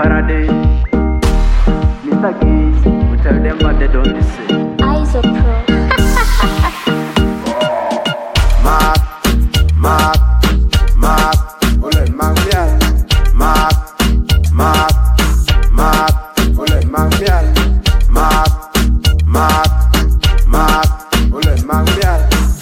Faraday, Mr. Gates, we tell them what they don't listen. Eyes of Pro. Mark, ole mangial. Mark, ole mangial. Mark, ole mangial.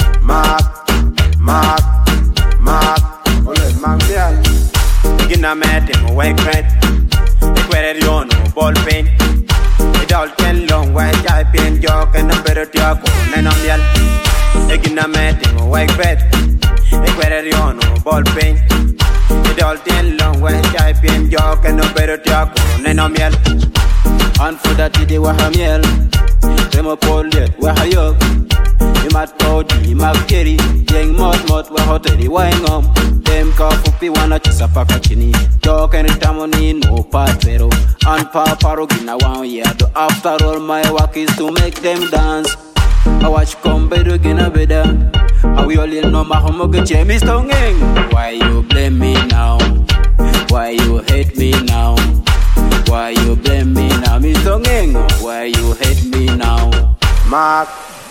Mark, ole mangial. Gina met him a white red. The query on ball pain. It all can long white guy pain joke and a better talk and I'm yell. Gina met him a white red. The query on ball pain. It all can long white guy pain joke and a better talk and I'm yell. And for that they were a miel. Them a pole yet, where are you? You might go to Magiri, Yang Mot, where hotel, wine on. Them coffee wanna chisa pakachini. Talk any tamoni, no patero. And paparo gina 1 year. After all, my work is to make them dance. I watch come better gina better. How we all in no mahomoga chemis tonging. Why you blame me now? Why you hate me now? Why you blame me now? Me tonging. Why you hate me now? Mark,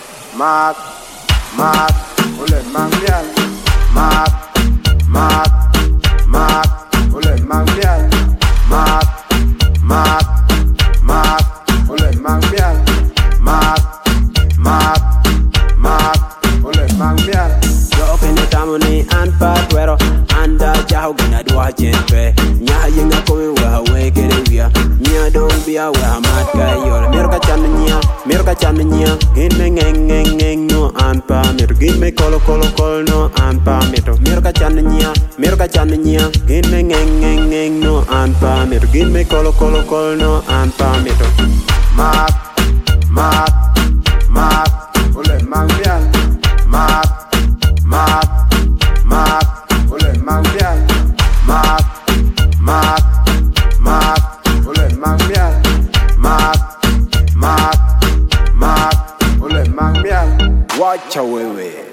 ole mangial. Mark, ole mangial. Mark, ole mangial. Mark, ole mangial. Yo open the tamoni and patwero and jaho gina do a jenpe. Nya yinga komi wa we kere via. Nya don't be a wa mat guy yor. Merka chan nya. Gin me ngeng no anpa meto. Gin me kolo no anpa meto. Merka chan nya. Gin me ngeng no anpa meto. Gin me kolo no anpa meto. Mark, ole mangial. Mark, ole mangial. Mark, ole mangial. Mark, ole mangial. Watch away.